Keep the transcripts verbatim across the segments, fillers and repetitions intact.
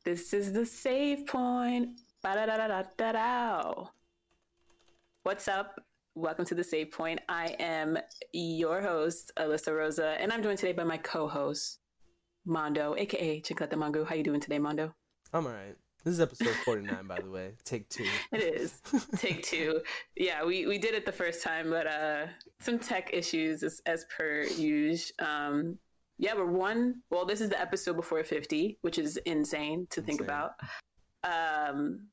This is the save point. Ba-da-da-da-da-da-da. What's up? Welcome to the Save Point. I am your host, Alyssa Rosa, and I'm joined today by my co-host, Mondo, aka Chicleta Mango. How you doing today, Mondo? I'm all right. This is episode forty-nine, by the way. Take two. It is. Take two. Yeah, we, we did it the first time, but uh, some tech issues as, as per usual. Um, yeah, we're one. Well, this is the episode before fifty, which is insane to insane. think about. Um,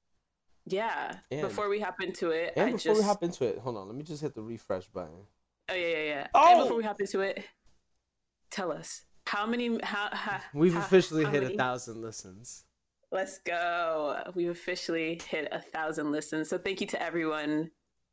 yeah. And before we hop into it, and I before just... we hop into it, hold on. Let me just hit the refresh button. Oh yeah, yeah, yeah. Oh! And before we hop into it, tell us how many. How, how we've how, officially how hit many? a thousand listens. Let's go. We've officially hit a thousand listens. So thank you to everyone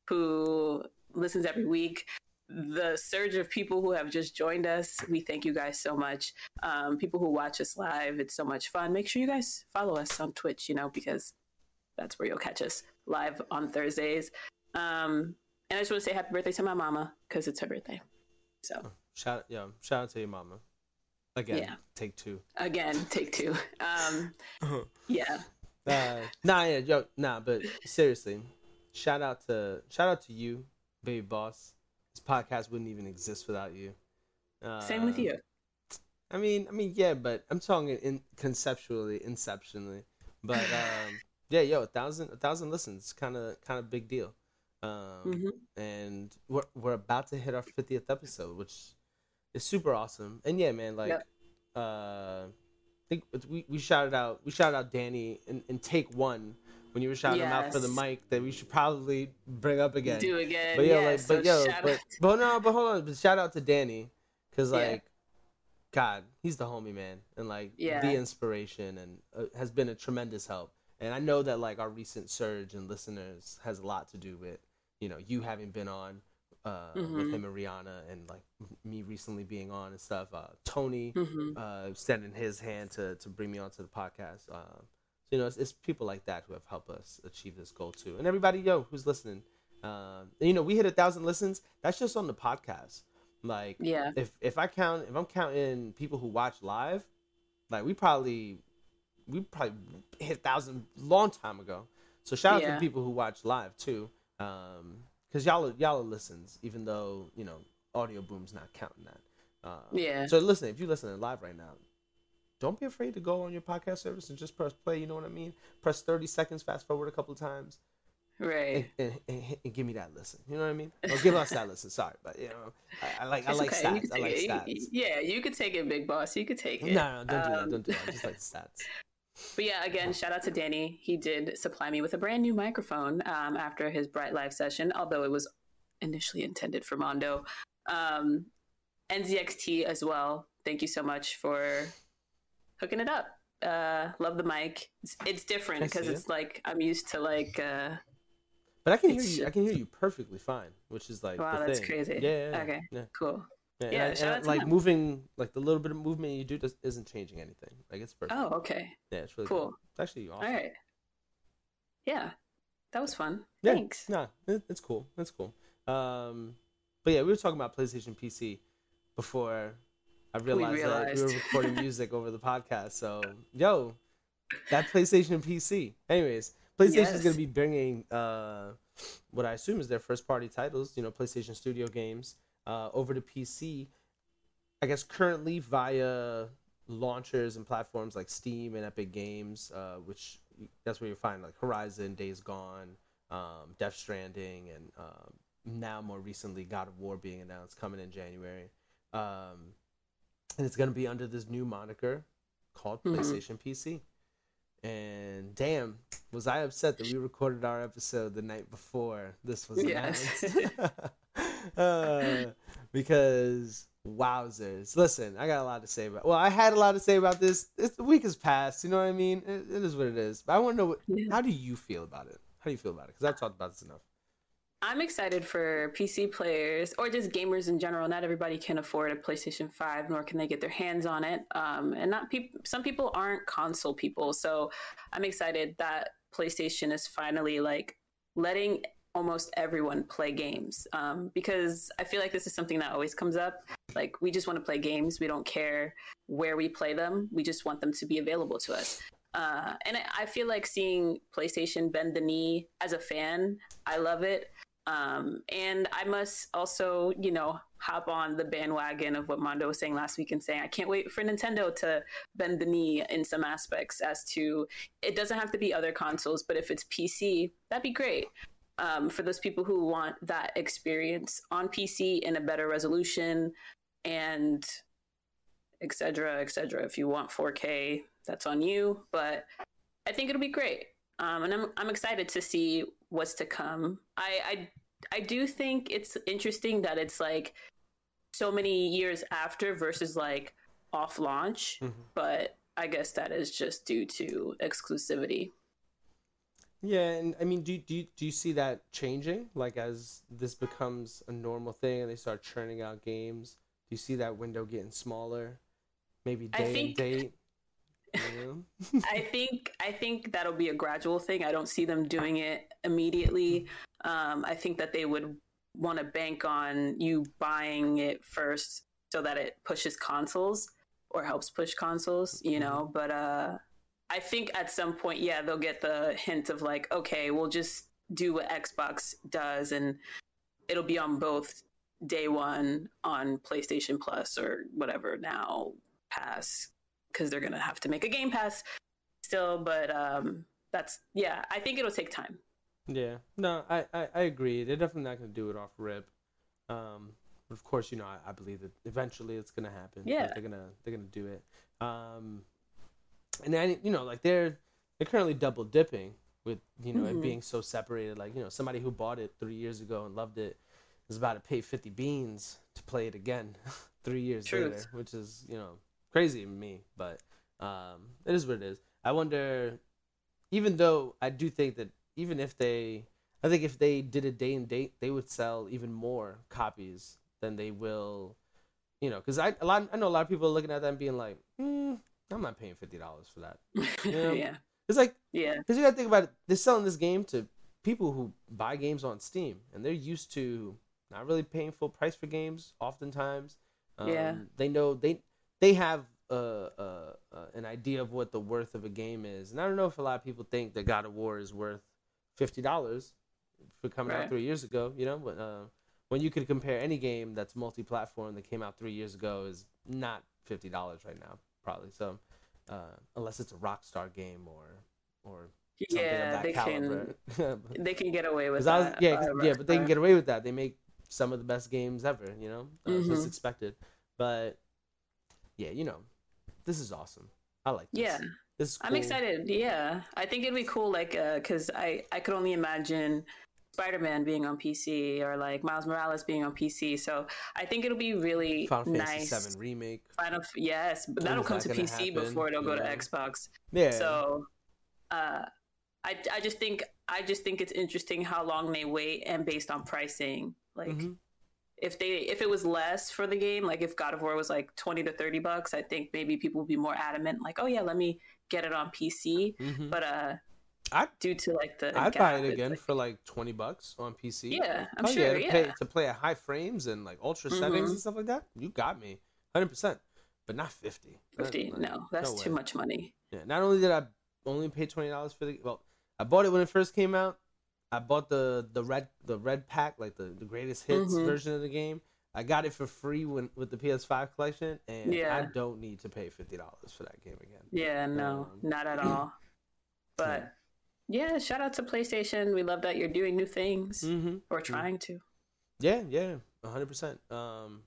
who listens every week. The surge of people who have just joined us, we thank you guys so much. Um, people who watch us live, it's so much fun. Make sure you guys follow us on Twitch, you know, because that's where you'll catch us live on Thursdays. Um, and I just want to say happy birthday to my mama because it's her birthday. So oh, shout yeah, shout out to your mama. Again, yeah. Take two. Again, take two. Um, yeah. Uh, nah, yeah, yo, nah, but seriously, shout out to shout out to you, baby boss. This podcast wouldn't even exist without you. Uh, Same with you. I mean, I mean, yeah, but I'm talking in conceptually, inceptionally. But um, yeah, yo, a thousand, a thousand listens, kind of, kind of big deal. Um, mm-hmm. And we're we're about to hit our fiftieth episode, which is super awesome. And yeah, man, like, yep. uh, I think we we shouted out, we shouted out Danny in, in take one. When you were shouting yes. him out for the mic, that we should probably bring up again. Do again, but yo, yeah, like, so but yo, shout but, out. but no, but hold on, but shout out to Danny, cause like, yeah. God, he's the homie, man, and like yeah. the inspiration, and uh, has been a tremendous help. And I know that like our recent surge in listeners has a lot to do with, you know, you having been on uh, mm-hmm. with him and Rihanna, and like me recently being on and stuff. Uh, Tony mm-hmm. uh, extending his hand to to bring me onto the podcast. Uh, You know, it's, it's people like that who have helped us achieve this goal too, and everybody, yo, who's listening. Um, and, you know, we hit a thousand listens. That's just on the podcast. Like, yeah. If if I count, if I'm counting people who watch live, like we probably, we probably hit a thousand long time ago. So shout out yeah. to the people who watch live too, um, because y'all are, y'all are listens, even though you know Audio Boom's not counting that. Uh, yeah. So listen, if you're listening live right now, don't be afraid to go on your podcast service and just press play. You know what I mean? Press thirty seconds, fast forward a couple of times. Right. And, and, and, and give me that listen. You know what I mean? Or give us that listen. Sorry. But, you know, I, I like it's I like okay. stats. I like it. stats. Yeah, you could take it, Big Boss. You could take it. No, no, don't um, do that. Don't do that. I just like the stats. But yeah, again, shout out to Danny. He did supply me with a brand new microphone um, after his Bright Live session, although it was initially intended for Mondo. Um, N Z X T as well. Thank you so much for hooking it up. Uh, love the mic. It's, it's different because it's like I'm used to like. Uh, but I can hear you. I can hear you perfectly fine, which is like. Wow, the that's thing. crazy. Yeah. yeah okay. Yeah. Cool. Yeah. yeah and I, shout and out to like them. moving, like the little bit of movement you do just isn't changing anything. Like it's perfect. Oh, okay. Yeah, it's really cool. Good. It's actually awesome. All right. Yeah, that was fun. Yeah. Thanks. Nah, it, it's cool. It's cool. Um, but yeah, we were talking about PlayStation P C before. I realized, we realized. that we were recording music over the podcast. So, yo, that PlayStation P C. Anyways, PlayStation yes. is going to be bringing uh, what I assume is their first-party titles, you know, PlayStation Studio games, uh, over to P C. I guess currently via launchers and platforms like Steam and Epic Games, uh, which that's where you find like Horizon, Days Gone, um, Death Stranding, and um, now more recently God of War being announced coming in January. Um, And it's going to be under this new moniker called mm-hmm. PlayStation P C. And damn, was I upset that we recorded our episode the night before this was announced. Yes. uh, because, wowzers. Listen, I got a lot to say about Well, I had a lot to say about this. It's, the week has passed, you know what I mean? It, it is what it is. But I want to know, what, yeah. how do you feel about it? How do you feel about it? Because I've talked about this enough. I'm excited for P C players or just gamers in general. Not everybody can afford a PlayStation five, nor can they get their hands on it. Um, and not peop- some people aren't console people. So I'm excited that PlayStation is finally like letting almost everyone play games. Um, because I feel like this is something that always comes up. Like we just want to play games. We don't care where we play them. We just want them to be available to us. Uh, and I, I feel like seeing PlayStation bend the knee as a fan, I love it. Um, and I must also, you know, hop on the bandwagon of what Mondo was saying last week and saying, I can't wait for Nintendo to bend the knee in some aspects as to, it doesn't have to be other consoles, but if it's P C, that'd be great. Um, for those people who want that experience on P C in a better resolution and et cetera, et cetera. If you want four K, that's on you, but I think it'll be great. Um, and I'm I'm excited to see what's to come. I, I I do think it's interesting that it's like so many years after versus like off launch, mm-hmm. but I guess that is just due to exclusivity. Yeah, and I mean, do do you, do you see that changing? Like as this becomes a normal thing and they start churning out games, do you see that window getting smaller? Maybe day I think... and date. Yeah. I think I think that'll be a gradual thing. I don't see them doing it immediately. Um, I think that they would want to bank on you buying it first so that it pushes consoles or helps push consoles, you know. But uh, I think at some point, yeah, they'll get the hint of like, okay, we'll just do what Xbox does and it'll be on both day one on PlayStation Plus or whatever now Pass. Because they're going to have to make a Game Pass still. But um, that's, yeah, I think it'll take time. Yeah. No, I, I, I agree. They're definitely not going to do it off rip. Um, but of course, you know, I, I believe that eventually it's going to happen. Yeah. Like they're going to they're gonna do it. Um, and then, you know, like they're, they're currently double dipping with, you know, mm-hmm. it being so separated. Like, you know, somebody who bought it three years ago and loved it is about to pay fifty beans to play it again three years Truth. later, which is, you know, crazy to me, but um, it is what it is. I wonder, even though I do think that even if they, I think if they did a day and date, they would sell even more copies than they will, you know, because I a lot I know a lot of people are looking at that and being like, mm, I'm not paying fifty dollars for that. You know? Yeah, it's like yeah, because you got to think about it. They're selling this game to people who buy games on Steam, and they're used to not really paying full price for games. Oftentimes, um, yeah, they know they. They have uh, uh, uh, an idea of what the worth of a game is. And I don't know if a lot of people think that God of War is worth fifty dollars for coming right. out three years ago, you know? But uh, when you could compare any game that's multi-platform that came out three years ago is not fifty dollars right now, probably. So uh, unless it's a Rockstar game or or something yeah, of that they caliber. Can, they can get away with I was, that. Yeah, yeah, but they can get away with that. They make some of the best games ever, you know? Uh, mm-hmm. So it's expected. But... yeah, you know, this is awesome. I like this. Yeah, this is cool. I'm excited. Yeah, I think it'd be cool. Like, uh, because I I could only imagine Spider-Man being on P C or like Miles Morales being on P C. So I think it'll be really Final nice. Fantasy seven remake. Final, yes, but that'll come to P C happen? before it'll yeah. go to Xbox. Yeah. So, uh, I I just think I just think it's interesting how long they wait and based on pricing, like. Mm-hmm. If they if it was less for the game, like if God of War was like twenty to thirty bucks, I think maybe people would be more adamant, like, oh yeah, let me get it on P C. Mm-hmm. But uh, I due to like the I'd buy it again like, for like twenty bucks on P C. Yeah, I'm oh, sure. Yeah, to, yeah. Pay, to play at high frames and like ultra mm-hmm. settings and stuff like that, you got me, hundred percent. But not fifty. Fifty? That, no, that's no too much money. Yeah. Not only did I only pay twenty dollars for the well, I bought it when it first came out. I bought the the red the red pack, like the, the greatest hits mm-hmm. version of the game. I got it for free when with the P S five collection, and yeah. I don't need to pay fifty dollars for that game again. Yeah, no, um, not at all. But yeah. yeah, shout out to PlayStation. We love that you're doing new things mm-hmm. or trying to. Yeah, yeah, one hundred percent. Um,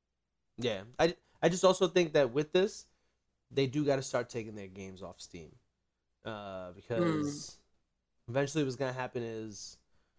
yeah, I, I just also think that with this, they do got to start taking their games off Steam, uh, because mm. eventually what's gonna happen is.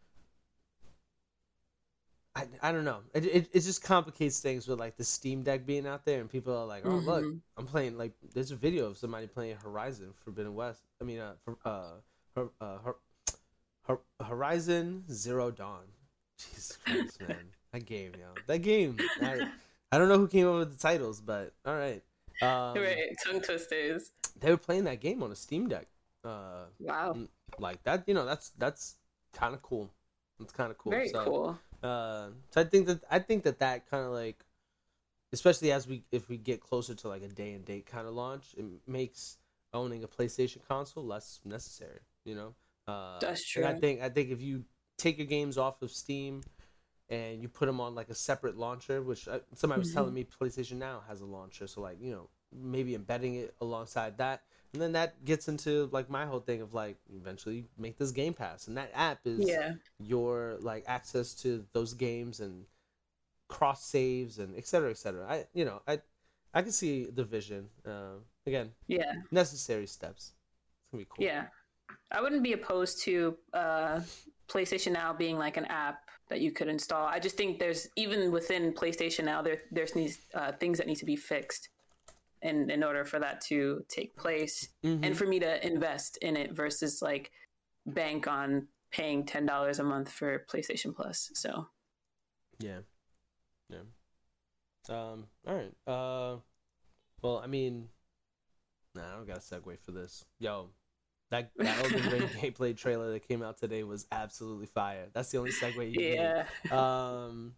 I, I don't know. It, it it just complicates things with like the Steam Deck being out there, and people are like, "Oh, mm-hmm. look, I'm playing." Like, there's a video of somebody playing Horizon Forbidden West. I mean, uh, for, uh, her, uh, her, her, Horizon Zero Dawn. Jesus Christ, man, that game, yo, that game. I, I don't know who came up with the titles, but all right. Um, right, tongue twisters. They were playing that game on a Steam Deck. Uh, wow. Like that, you know, that's that's kind of cool. It's kind of cool. Very so, cool. Uh, so I think that I think that that kind of like, especially as we if we get closer to like a day and date kind of launch, it makes owning a PlayStation console, less necessary. You know, uh, That's true. And I think I think if you take your games off of Steam and you put them on like a separate launcher, which I, somebody was Mhm. telling me PlayStation Now has a launcher, so like you know maybe embedding it alongside that, and then that gets into like my whole thing of like eventually make this Game Pass, and that app is Yeah. your like access to those games and cross saves and et cetera, et cetera. I you know I I can see the vision. Uh, again, Yeah. necessary steps. It's gonna be cool. Yeah. I wouldn't be opposed to uh, PlayStation Now being like an app that you could install. I just think there's even within PlayStation Now there there's these uh, things that need to be fixed in in order for that to take place, Mhm. and for me to invest in it versus like bank on paying ten dollars a month for PlayStation Plus. So Yeah. Yeah. Um. All right. Uh. Well, I mean, nah, I don't got a segue for this. Yo, that that Elden Ring gameplay trailer that came out today was absolutely fire. That's the only segue you yeah, need. Um.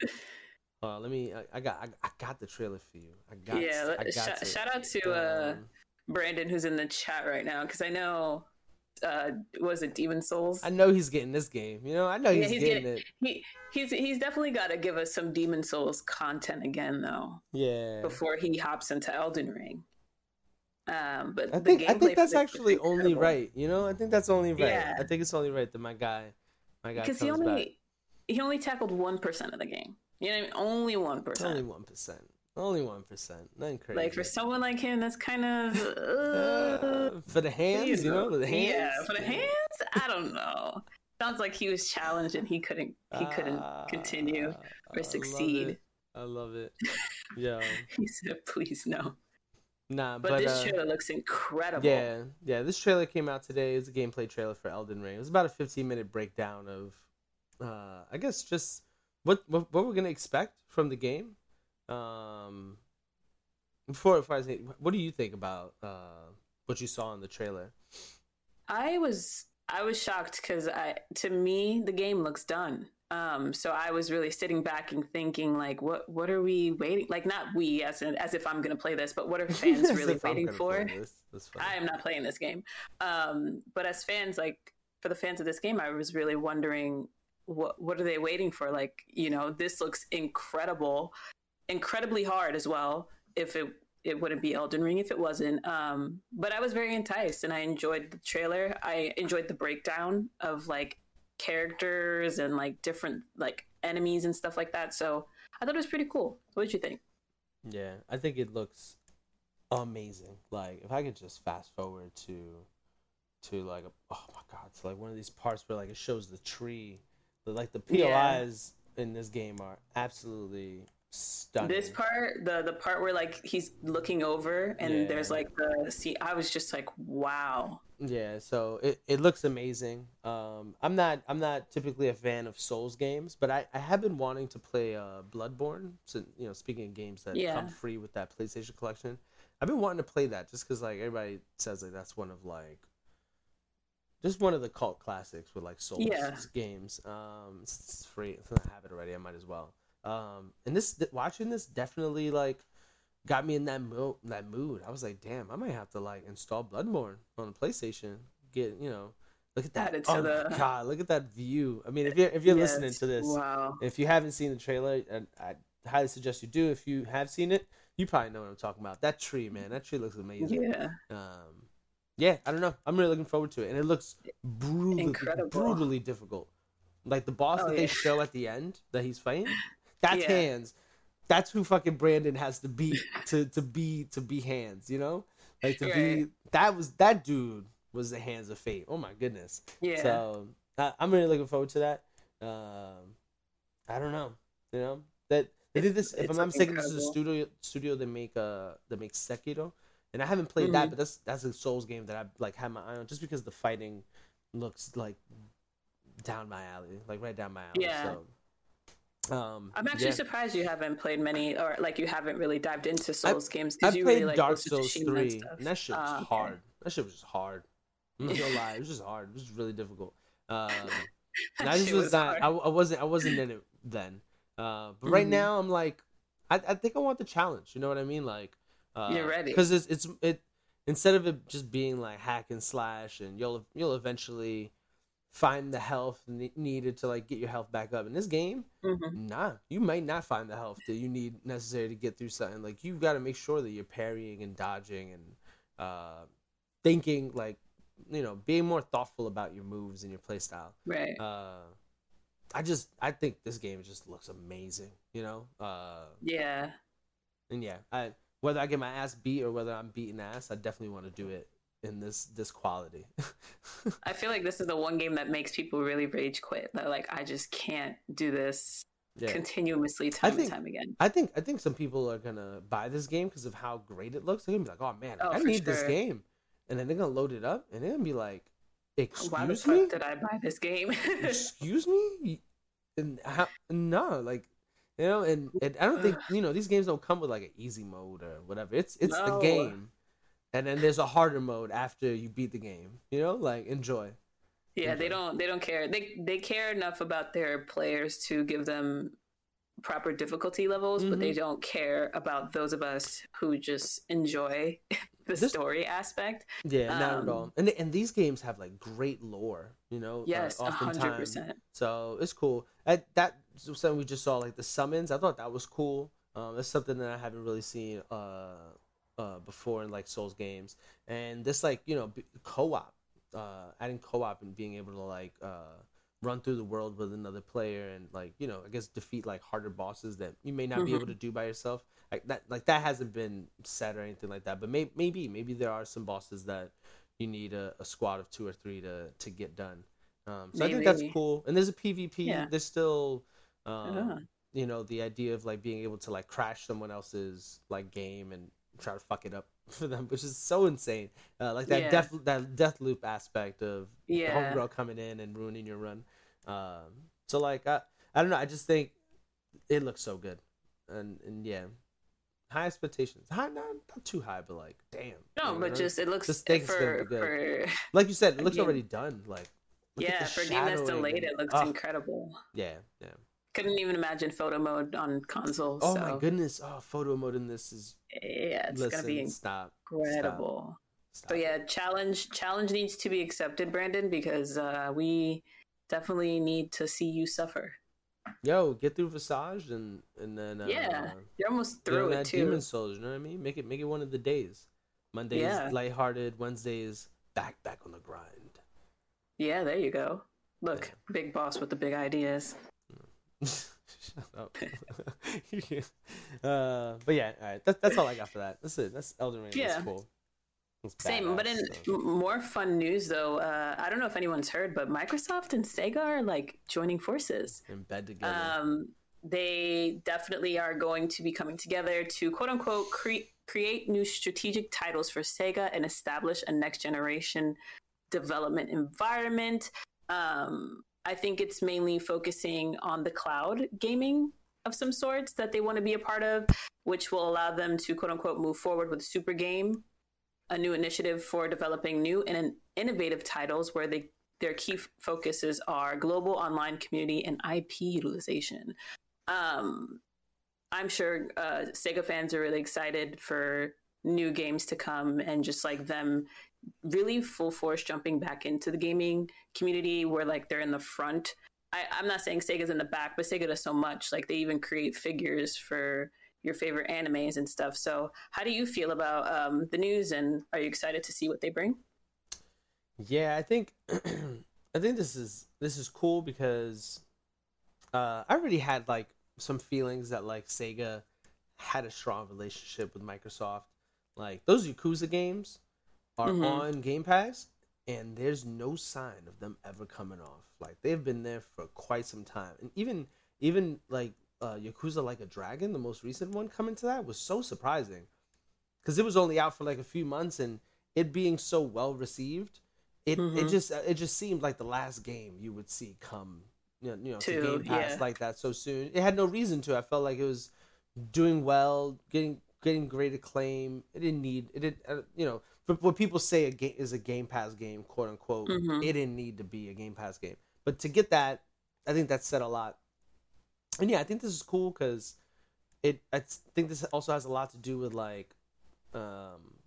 Uh, let me. I, I got. I, I got the trailer for you. I got. yeah. I got Shout, to. shout out to uh, Um, Brandon who's in the chat right now because I know. Uh, was it Demon Souls? I know he's getting this game. You know, I know he's, Yeah, he's getting, getting- it. He he's he's definitely got to give us some Demon Souls content again though Yeah. before he hops into Elden Ring. Um, but I the think I gameplay think for that's this actually is only incredible. right. You know, I think that's only right. Yeah. I think it's only right that my guy, my guy because comes he only back. he only tackled one percent of the game. You know, what I mean? Only one Only percent. one percent. Only one percent. Nothing crazy. Like for someone like him, that's kind of uh, Uh, for the hands, you know, the hands. Yeah, for the hands, I don't know. Sounds like he was challenged and he couldn't he couldn't Ah, continue I or love succeed. it. I love it. Yo, He said, "Please no." nah, But, but, this uh, trailer looks incredible. yeah, yeah. This trailer came out today. It's a gameplay trailer for Elden Ring. It was about a fifteen minute breakdown of, uh, I guess just what what, what we're gonna expect from the game. Um, before, before I say, what do you think about uh what you saw in the trailer? I was I was shocked because I to me the game looks done. Um, so I was really sitting back and thinking like, what what are we waiting? Like not we as in, as if I'm going to play this, but what are fans As really if I'm waiting gonna for? play this. That's funny. I am not playing this game. Um, but as fans, like for the fans of this game, I was really wondering what what are they waiting for? Like you know, this looks incredible, incredibly hard as well. If it it wouldn't be Elden Ring if it wasn't. Um, but I was very enticed and I enjoyed the trailer. I enjoyed the breakdown of like characters and like different like enemies and stuff like that. So I thought it was pretty cool. What did you think? Yeah, I think it looks amazing. Like if I could just fast forward to to like a, oh my god, to like one of these parts where like it shows the tree. Like the P O Is in this game are absolutely stunning. This part, the the part where like he's looking over and Yeah. there's like the see, I was just like, wow. Yeah, so it, it looks amazing. Um, I'm not I'm not typically a fan of Souls games, but I, I have been wanting to play uh Bloodborne. So you know, speaking of games that Yeah. come free with that PlayStation collection, I've been wanting to play that just because like everybody says like that's one of like just one of the cult classics with like Souls Yeah. games. Um, it's, it's free. If I have it already, I might as well. Um, and this watching this definitely like got me in that mood. That mood. I was like, damn, I might have to like install Bloodborne on the PlayStation. Get you know, look at that. Add it to Oh the- my god, look at that view. I mean, if you're if you're Yes. listening to this, Wow. if you haven't seen the trailer, and I highly suggest you do. If you have seen it, you probably know what I'm talking about. That tree, man, that tree looks amazing. Yeah. Um, yeah, I don't know. I'm really looking forward to it, and it looks brutally, Incredible. brutally difficult. Like the boss Oh, that yeah. they show at the end that he's fighting, that's Yeah. hands. That's who fucking Brandon has to be to to be to be hands. You know, like to be Right. that was that dude was the hands of fate. Oh my goodness. Yeah. So I, I'm really looking forward to that. Um, I don't know. You know that they did this. If It's I'm not mistaken, this is a incredible. studio studio that make uh that makes Sekiro, and I haven't played that, Mhm. but that's that's a Souls game that I like had my eye on just because the fighting looks like down my alley, like right down my alley. Yeah. So, um, I'm actually yeah. surprised you haven't played many, or like you haven't really dived into I've- Souls games I because you played really like Dark Ghost of Souls Tsushima and three, stuff. and that shit was Ah, okay. hard. That shit was just hard. I'm not gonna lie, it was just hard. It was really difficult. Um, and I That just shit was was not. I, hard. I wasn't. I wasn't in it then. Uh, but right Mhm. now, I'm like, I, I think I want the challenge. You know what I mean? Like, uh, You're ready. because it's it's it. instead of it just being like hack and slash, and you'll you'll eventually find the health ne- needed to like get your health back up. In this game, Mm-hmm. nah, you might not find the health that you need necessary to get through something. Like you got to make sure that you're parrying and dodging and uh, thinking, like, you know, being more thoughtful about your moves and your play style. Right. Uh, I just I think this game just looks amazing. You know. Uh, Yeah. and yeah, I whether I get my ass beat or whether I'm beating ass, I definitely want to do it in this this quality. I feel like this is the one game that makes people really rage quit. They're like, I just can't do this Yeah. continuously time think- and time again. I think I think some people are gonna buy this game because of how great it looks. They're gonna be like, "Oh man, Oh, I for need this sure. game," and then they're gonna load it up, and they're gonna be like, Why the "Excuse fuck me, did I buy this game? excuse me," and how, no, like, you know, and, and I don't think you know these games don't come with like an easy mode or whatever. It's it's No. the game, and then there's a harder mode after you beat the game. You know, like enjoy. Yeah, they Enjoy. don't they don't care. They they care enough about their players to give them proper difficulty levels, but they Mm-hmm. don't care about those of us who just enjoy the This- story aspect. Yeah, not Um, at all. And and these games have like great lore, you know. Yes, uh, a hundred oftentimes. percent. So it's cool. I, that was something we just saw, like the summons. I thought that was cool. Um, it's something that I haven't really seen uh, uh, before in like Souls games. And this, like, you know, b- co-op, uh, adding co-op and being able to like uh, run through the world with another player and like, you know, I guess defeat like harder bosses that you may not be Mhm. able to do by yourself. Like that, like that hasn't been said or anything like that. But may- maybe, maybe there are some bosses that you need a, a squad of two or three to to get done. Um, so I think that's Maybe. cool. And there's a PvP. Yeah. There's still, um, Yeah. you know, the idea of like being able to like crash someone else's like game and try to fuck it up for them, which is so insane. Uh, like that Yeah. death that death loop aspect of the Yeah. homegirl coming in and ruining your run. Um, so like I, I don't know. I just think it looks so good, and and yeah, high expectations. High, not, not too high, but like damn. No, you but know? just it looks Just think it's gonna for be good. for like you said, it looks Again. already done. Like look at yeah, the for a game that's shadowing delayed, and- it looks Ugh. incredible. Yeah, yeah. Couldn't even imagine photo mode on console. Oh so, my goodness! Oh, photo mode in this is Yeah, it's listen. gonna be Stop. incredible. Stop. So yeah, challenge challenge needs to be accepted, Brandon, because uh, we definitely need to see you suffer. Yo, get through Visage and and then uh, Yeah, you're almost get on through it that too. Demon Souls. You know what I mean? Make it make it one of the days. Mondays Yeah. lighthearted. Wednesdays back back on the grind. Yeah, there you go. Look, big boss with the big ideas. Shut up. uh, but yeah, all right. That's that's all I got for that. That's it. That's Elden Ring. Yeah. That's cool. That's Same, but in badass, so. m- more fun news though, uh, I don't know if anyone's heard, but Microsoft and Sega are like joining forces. in bed together. Um, they definitely are going to be coming together to quote unquote cre- create new strategic titles for Sega and establish a next generation development environment. Um, I think it's mainly focusing on the cloud gaming of some sorts that they want to be a part of, which will allow them to quote unquote move forward with Super Game, a new initiative for developing new and innovative titles where they their key f- focuses are global online community and I P utilization. Um, I'm sure uh, Sega fans are really excited for new games to come and just like them really full force jumping back into the gaming community where like they're in the front. I, I'm not saying Sega's in the back, but Sega does so much. Like they even create figures for your favorite animes and stuff. So how do you feel about um, the news, and are you excited to see what they bring? Yeah, I think I think this is this is cool because uh, I already had like some feelings that like Sega had a strong relationship with Microsoft. Like those Yakuza games are Mhm. on Game Pass, and there's no sign of them ever coming off. Like they've been there for quite some time, and even even like uh, Yakuza Like a Dragon, the most recent one coming to that was so surprising because it was only out for like a few months, and it being so well received. It Mhm. it just it just seemed like the last game you would see come you know, you know to To- Game Pass yeah. like that so soon. It had no reason to. I felt like it was doing well, getting getting great acclaim. It didn't need it. Did uh, you know? But what people say a game is a Game Pass game, quote unquote. Mhm. It didn't need to be a Game Pass game, but to get that, I think that said a lot. And yeah, I think this is cool because it. I think this also has a lot to do with like, um,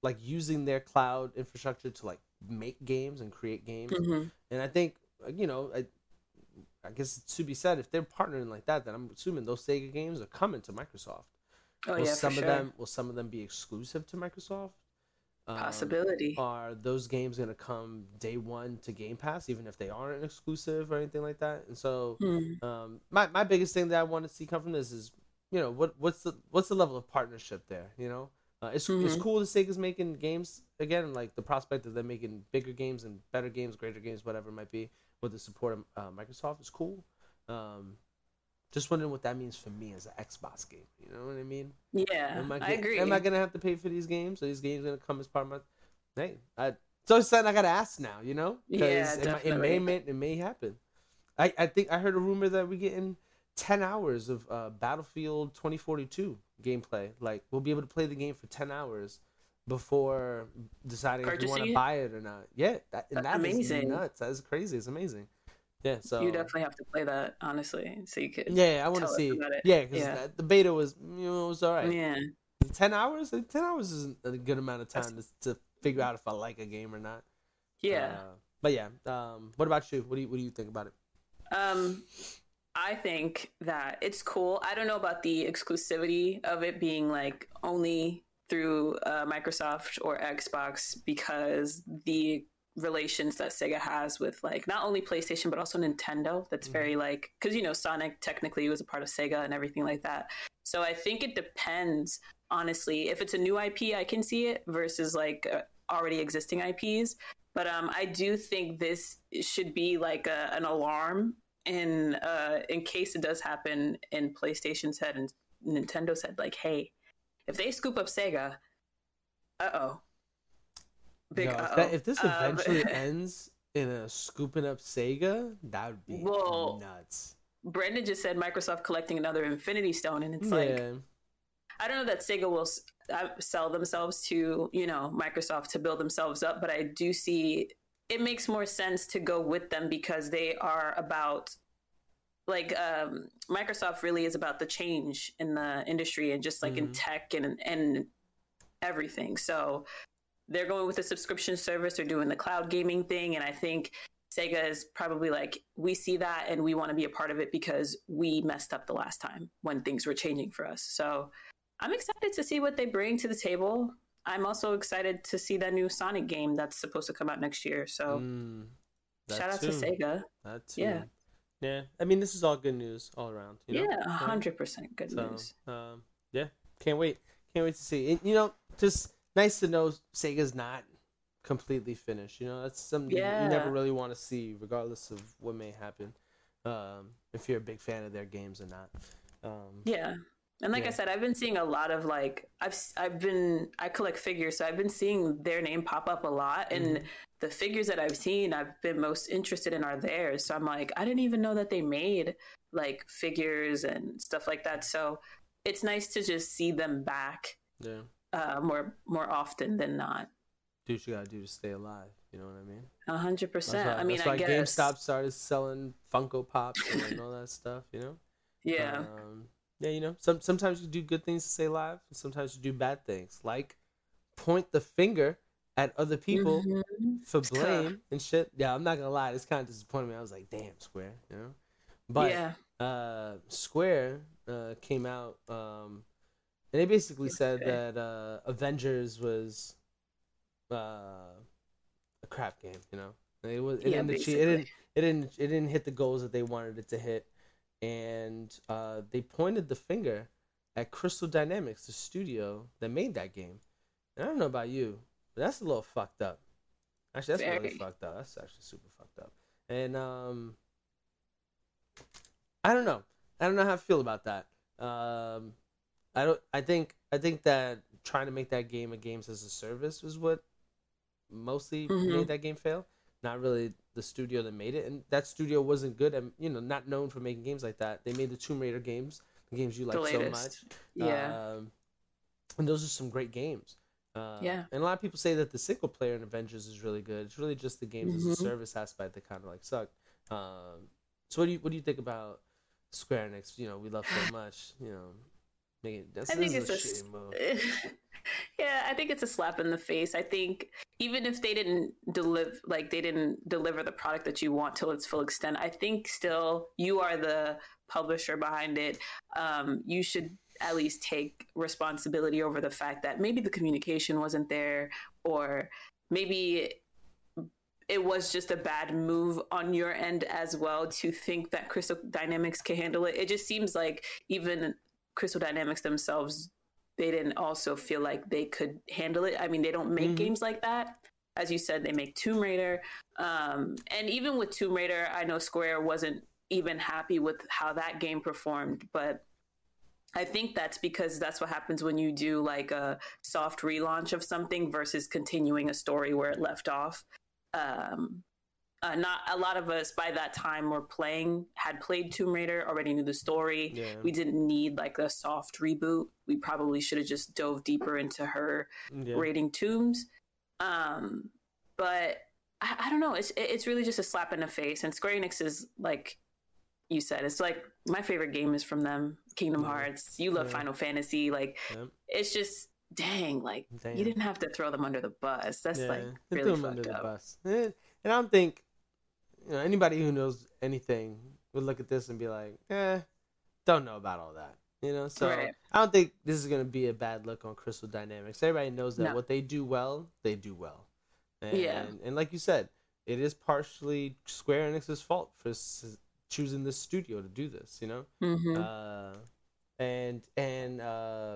like using their cloud infrastructure to like make games and create games. Mm-hmm. And I think you know, I, I guess it should be said if they're partnering like that, then I'm assuming those Sega games are coming to Microsoft. Oh will yeah, some for of sure. them will some of them be exclusive to Microsoft? Um, Possibility. are those games gonna come day one to Game Pass, even if they aren't exclusive or anything like that? And so, Hmm. um, my my biggest thing that I want to see come from this is, you know, what what's the what's the level of partnership there? You know, uh, it's it's Mm-hmm. cool that Sega's making games again, like the prospect of them making bigger games and better games, greater games, whatever it might be, with the support of uh, Microsoft is cool. Um, just wondering what that means for me as an Xbox game. You know what I mean? Yeah, Am I I get, agree. am I gonna have to pay for these games? Are these games gonna come as part of my? Hey, I so it's something I gotta ask now. You know, Yeah, because it, might- it may definitely. it may happen. I I think I heard a rumor that we're getting ten hours of uh, Battlefield twenty forty-two gameplay. Like we'll be able to play the game for ten hours before deciding if we want Purchasing to it? buy it or not. Yeah, that, and That's that is amazing. nuts. That is crazy. It's amazing. Yeah, You so definitely have to play that, honestly, so you could yeah, I want to tell us see. about it. Yeah, because Yeah. the beta was you know it was all right. Yeah. Ten hours? Ten hours isn't a good amount of That's, time to, to figure out if I like a game or not. yeah. Uh, but yeah, um, what about you? What do you what do you think about it? Um, I think that it's cool. I don't know about the exclusivity of it being like only through uh, Microsoft or Xbox because the relations that Sega has with like not only PlayStation but also Nintendo. That's Mhm. very like because you know Sonic technically was a part of Sega and everything like that. So I think it depends honestly. If it's a new I P, I can see it versus like uh, already existing I Ps. But um, I do think this should be like a, an alarm in uh, in case it does happen in PlayStation's head and Nintendo's head. Like, hey, if they scoop up Sega, uh oh, big Yo, uh if that oh. if this Um, eventually ends in a scooping up Sega, that would be well, nuts. Brendan just said Microsoft collecting another Infinity Stone, and it's like Yeah, I don't know that Sega will uh, sell themselves to you know Microsoft to build themselves up, but I do see it makes more sense to go with them because they are about like um, Microsoft really is about the change in the industry and just like in Mhm. tech and and everything. So they're going with a subscription service. They're doing the cloud gaming thing, and I think Sega is probably like, we see that and we want to be a part of it because we messed up the last time when things were changing for us. So I'm excited to see what they bring to the table. I'm also excited to see that new Sonic game that's supposed to come out next year. So mm, shout that out to too. Sega. That too. Yeah. Yeah, I mean this is all good news all around. You know. Yeah, one Yeah. hundred percent good So, news. um, yeah, can't wait. Can't wait to see. And, you know, just nice to know Sega's not completely finished. You know, that's something you Yeah. never really want to see, regardless of what may happen. Um, if you're a big fan of their games or not. Um, Yeah. And like Yeah. I said, I've been seeing a lot of like I've I've been I collect figures, so I've been seeing their name pop up a lot, and Mhm. the figures that I've seen, I've been most interested in are theirs. So I'm like, I didn't even know that they made like figures and stuff like that. So it's nice to just see them back yeah, uh, more more often than not. do what you gotta do to stay alive. You know what I mean? A hundred That's percent. why. I mean, That's I why guess. GameStop started selling Funko Pops and all that stuff. You know. Yeah. Um, yeah, you know. Some sometimes you do good things to stay alive, and sometimes you do bad things, like point the finger at other people Mhm. for It's tough. blame and shit. Yeah, I'm not gonna lie, it's kind of disappointed me. I was like, damn, Square, you know. But Yeah. uh, Square uh, came out um, and they basically said Yesterday. that uh, Avengers was uh, a crap game. You know, it was it Yeah, didn't achieve, it basically. didn't it didn't it didn't hit the goals that they wanted it to hit, and uh, they pointed the finger at Crystal Dynamics, the studio that made that game. And I don't know about you, but that's a little fucked up. Actually, that's really Very. fucked up. That's actually super fucked up. And um, I don't know. I don't know how I feel about that. Um, I don't. I think. I think that trying to make that game a games as a service was what mostly Mhm. made that game fail. Not really the studio that made it, and that studio wasn't good and you know not known for making games like that. They made the Tomb Raider games, the games you The like so latest. much. Yeah. Um, and those are some great games. Uh, Yeah. and a lot of people say that the single player in Avengers is really good. It's really just the games as a Mhm. service aspect that kind of like suck. Um, so what do you what do you think about Square Enix? You know, we love so much. You know, Make it, that's, I think this it's is a, a shitty move. yeah, I think it's a slap in the face. I think even if they didn't deliver, like they didn't deliver the product that you want to its full extent, I think still you are the publisher behind it. Um, you should at least take responsibility over the fact that maybe the communication wasn't there, or maybe it was just a bad move on your end as well to think that Crystal Dynamics can handle it. It just seems like even Crystal Dynamics themselves, they didn't also feel like they could handle it. I mean, they don't make mm-hmm. games like that. As you said, they make Tomb Raider. Um, and even with Tomb Raider, I know Square wasn't even happy with how that game performed, but I think that's because that's what happens when you do like a soft relaunch of something versus continuing a story where it left off. Um, uh, not a lot of us by that time were playing, had played Tomb Raider, already knew the story. Yeah. We didn't need like a soft reboot. We probably should have just dove deeper into her yeah. raiding tombs. Um, but I, I don't know. It's it's really just a slap in the face. And Square Enix is like you said, it's like my favorite game is from them. Kingdom yeah. Hearts. You love yeah. Final Fantasy. Like yeah. it's just. Dang, like Damn. You didn't have to throw them under the bus. That's yeah, like really threw them fucked under up. The bus. And I don't think you know anybody who knows anything would look at this and be like, "Eh, don't know about all that." You know, so right. I don't think this is gonna be a bad look on Crystal Dynamics. Everybody knows that no. what they do well, they do well. And, yeah, and, and like you said, it is partially Square Enix's fault for s- choosing this studio to do this. You know, mm-hmm. uh, and and. uh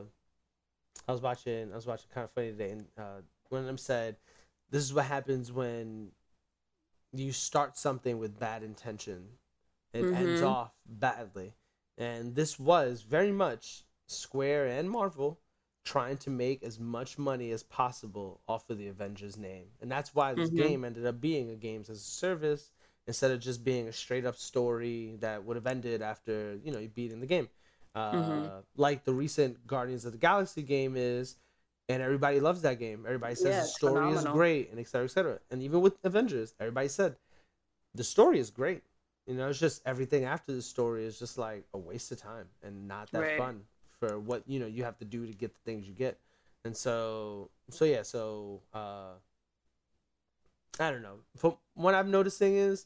I was watching. I was watching Kind of Funny today, and uh, one of them said, "This is what happens when you start something with bad intention. It mm-hmm. ends off badly." And this was very much Square and Marvel trying to make as much money as possible off of the Avengers name, and that's why this mm-hmm. game ended up being a games as a service instead of just being a straight up story that would have ended after you know you beating the game. Uh, mm-hmm. Like the recent Guardians of the Galaxy game is, and everybody loves that game. Everybody says yeah, the story phenomenal. Is great, and et cetera, et cetera. And even with Avengers, everybody said the story is great. You know, it's just everything after the story is just like a waste of time and not that right. fun for what you know you have to do to get the things you get. And so, so yeah, so uh, I don't know. From what I'm noticing is,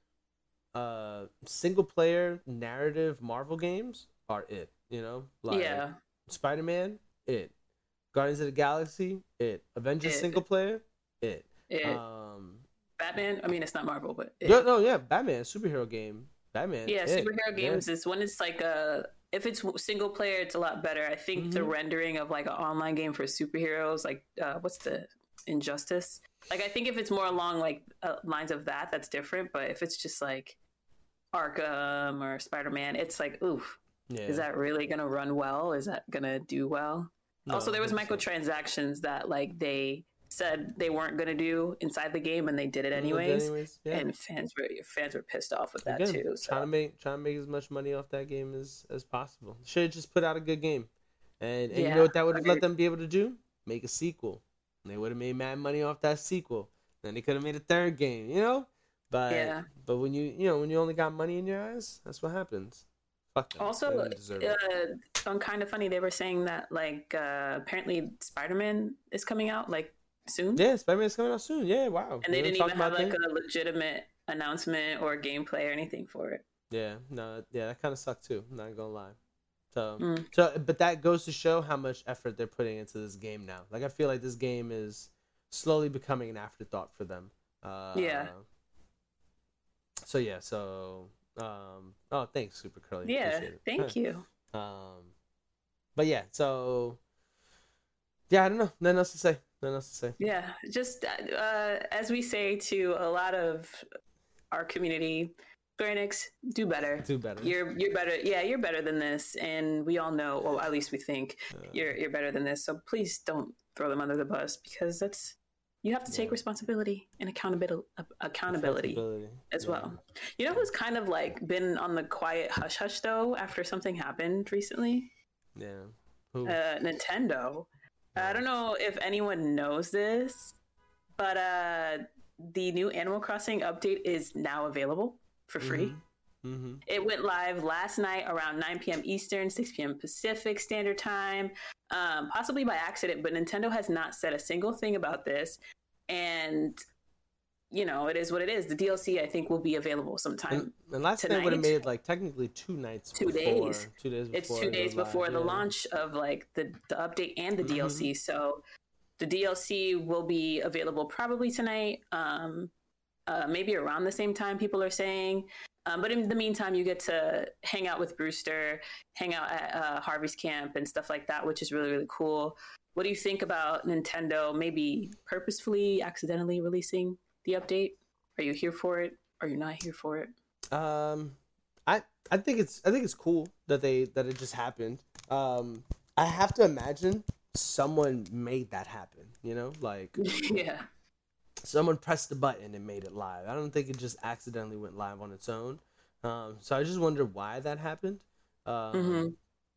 uh, single player narrative Marvel games are it, you know, like yeah. Spider-Man, it, Guardians of the Galaxy, it, Avengers it. single player, it, it. Um, Batman. I mean, it's not Marvel, but it. no, no, yeah, Batman, superhero game, Batman. Yeah, it. superhero games yeah. is when it's like a if it's single player, it's a lot better. I think mm-hmm. the rendering of like an online game for superheroes, like uh, what's the Injustice? Like, I think if it's more along like uh, lines of that, that's different. But if it's just like Arkham or Spider-Man, it's like oof. Yeah. Is that really going to run well? Is that going to do well? No, also, there was microtransactions so. that like they said they weren't going to do inside the game, and they did it anyways. anyways yeah. And fans were fans were pissed off with that Again, too. So. Trying to make trying to make as much money off that game as, as possible. Should have just put out a good game, and, and yeah, you know what that would have let them be able to do? Make a sequel. And they would have made mad money off that sequel. Then they could have made a third game. You know, but yeah. but when you you know when you only got money in your eyes, that's what happens. Also, uh, on Kind of Funny, they were saying that like uh, apparently Spider-Man is coming out like soon. Yeah, Spider-Man is coming out soon. Yeah, wow. And they didn't even have like a legitimate announcement or gameplay or anything for it. Yeah, no, yeah, that kind of sucked too. I'm not gonna lie. So, mm. so, but that goes to show how much effort they're putting into this game now. Like, I feel like this game is slowly becoming an afterthought for them. Uh, yeah. So yeah, so. Um, oh, thanks, Super Curly. Yeah, thank you. Um, but yeah, so yeah, I don't know. Nothing else to say. Nothing else to say. Yeah, just uh, as we say to a lot of our community, Square Enix, do better. Do better. You're you're better. Yeah, you're better than this, and we all know. Well, at least we think uh, you're you're better than this. So please don't throw them under the bus because that's. You have to take yeah. responsibility and accountability, accountability as yeah. well. You know who's kind of like been on the quiet hush hush though after something happened recently? Yeah. Who? Uh, Nintendo. Yeah. I don't know if anyone knows this, but uh, the new Animal Crossing update is now available for free. Mm-hmm. It went live last night around nine p.m. Eastern, six p.m. Pacific Standard Time, um, possibly by accident, but Nintendo has not said a single thing about this. And, you know, it is what it is. The D L C, I think, will be available sometime And, and last tonight. night would have made like technically two nights two before. days. Two days before. It's two days before live, the yeah. launch of like the, the update and the Mm-hmm. D L C. So the D L C will be available probably tonight, um, uh, maybe around the same time, people are saying. Um, but in the meantime, you get to hang out with Brewster, hang out at uh, Harvey's camp and stuff like that, which is really, really cool. What do you think about Nintendo maybe purposefully, accidentally releasing the update? Are you here for it? Are you not here for it? Um, I I think it's I think it's cool that they that it just happened. Um, I have to imagine someone made that happen. You know, like Yeah. someone pressed the button and made it live. I don't think it just accidentally went live on its own. Um, so I just wonder why that happened. Um, Mm-hmm.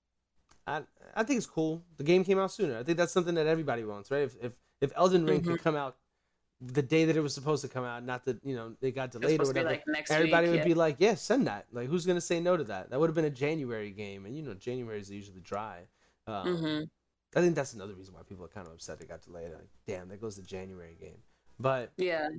I I think it's cool. The game came out sooner. I think that's something that everybody wants, right? If if, if Elden Ring Mm-hmm. could come out the day that it was supposed to come out, not that, you know, it got It's delayed or supposed to be whatever, like next everybody week. would yeah. be like, yeah, send that. Like, who's gonna say no to that? That would have been a January game, and you know, January is usually dry. Um, Mm-hmm. I think that's another reason why people are kind of upset it got delayed. Like, damn, there goes the January game. But Yeah.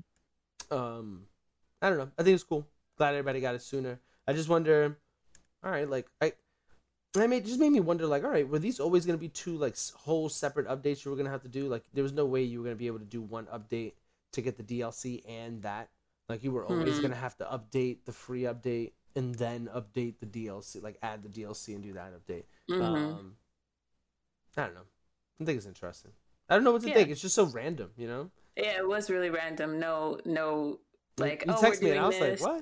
um, I don't know. I think it's cool. Glad everybody got it sooner. I just wonder. All right, like I, I made just made me wonder. Like, all right, were these always gonna be two like s- whole separate updates you were gonna have to do? Like, there was no way you were gonna be able to do one update to get the D L C and that. Like, you were always Hmm. gonna have to update the free update and then update the D L C. Like, add the D L C and do that update. Mm-hmm. Um, I don't know. I think it's interesting. I don't know what to Yeah. think. It's just so random, you know. Yeah, it was really random. No, no, like, you oh, text we're me doing and I was this. like, what?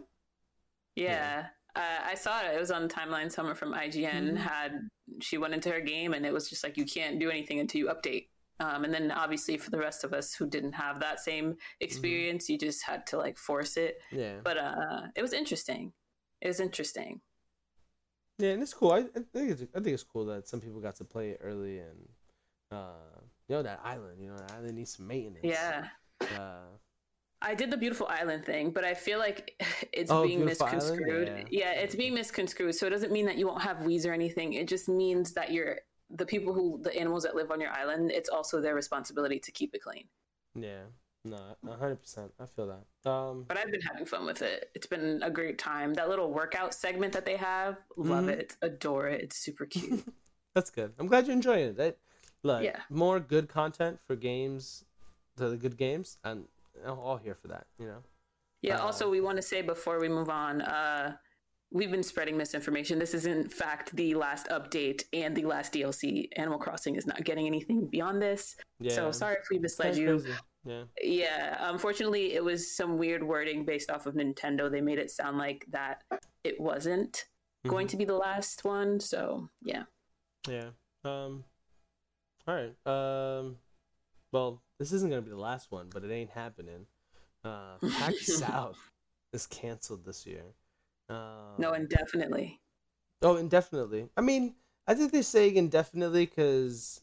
Yeah. Uh, I saw it. It was on timeline. Someone from I G N Mhm. had, she went into her game and it was just like, you can't do anything until you update. Um, and then obviously for the rest of us who didn't have that same experience, you just had to like force it. Yeah. But uh, it was interesting. It was interesting. Yeah, and it's cool. I, I think it's I think it's cool that some people got to play it early, and uh, you know, that island. You know, that island needs some maintenance. Yeah. Uh, I did the Beautiful Island thing, but I feel like it's Oh, being Beautiful Island? misconstrued. Yeah. Yeah, it's being misconstrued. So it doesn't mean that you won't have Wheeze or anything. It just means that you're the people who, the animals that live on your island, it's also their responsibility to keep it clean. yeah. No, a hundred percent. I feel that. Um, But I've been having fun with it. It's been a great time. That little workout segment that they have, love Mhm. it. Adore it. It's super cute. that's good. I'm glad you're enjoying it. That, look, Yeah. more good content for games, the good games, and I'm all here for that. You know. Yeah, Uh, also, we want to say before we move on, uh, we've been spreading misinformation. This is, in fact, the last update and the last D L C. Animal Crossing is not getting anything beyond this. Yeah. So sorry if we misled Kinda you. crazy. Yeah. Yeah, unfortunately, it was some weird wording based off of Nintendo. They made it sound like that it wasn't going Mhm. to be the last one. So, yeah. Yeah. Um. All right. Um. Well, this isn't gonna be the last one, but it ain't happening. Uh, PAX South is canceled this year. Um, No, indefinitely. Oh, indefinitely. I mean, I think they're saying indefinitely because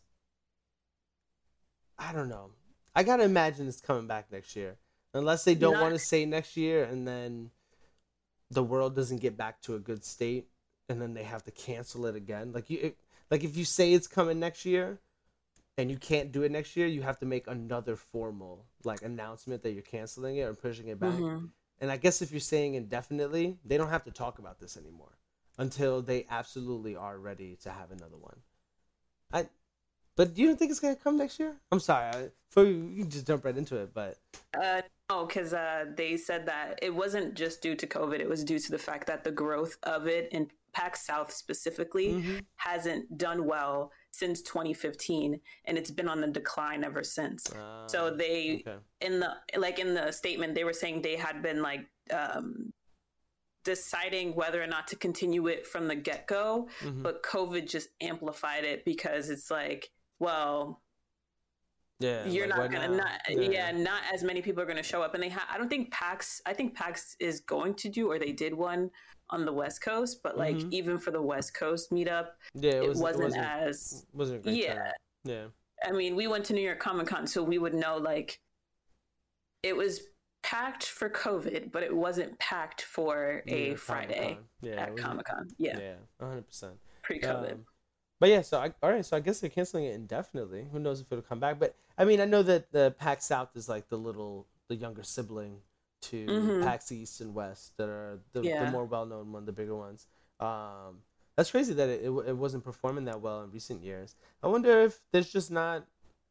I don't know. I gotta imagine it's coming back next year, unless they don't Not- want to say next year, and then the world doesn't get back to a good state, and then they have to cancel it again. Like you, it, like if you say it's coming next year, and you can't do it next year, you have to make another formal like announcement that you're canceling it or pushing it back. Mhm. And I guess if you're saying indefinitely, they don't have to talk about this anymore until they absolutely are ready to have another one. I, but do you think it's gonna come next year? I'm sorry, I, for you, you can just jump right into it. But Uh, no, because uh, they said that it wasn't just due to COVID. It was due to the fact that the growth of it in PAX South specifically Mhm. hasn't done well since twenty fifteen, and it's been on the decline ever since. uh, So they, okay. in the like in the statement, they were saying they had been like um, deciding whether or not to continue it from the get go, Mhm. but COVID just amplified it because it's like, well, Yeah, you're like, not why gonna now? not yeah. not as many people are gonna show up, and they ha- I don't think PAX I think PAX is going to do, or they did one on the West Coast, but like Mhm. even for the West Coast meetup, Yeah, it, was, wasn't, wasn't as wasn't a great yeah. turnout. Yeah. I mean, we went to New York Comic Con, so we would know like it was packed for COVID, but it wasn't packed for a Yeah, Friday Comic-Con. Yeah, it at wasn't- Comic Con. Yeah, Yeah, one hundred percent. pre-COVID. Um, but yeah, so I, all right, so I guess they're canceling it indefinitely. Who knows if it'll come back? But I mean, I know that the PAX South is like the little, the younger sibling to Mhm. PAX East and West that are the, Yeah. the more well-known one, the bigger ones. Um, that's crazy that it, it it wasn't performing that well in recent years. I wonder if there's just not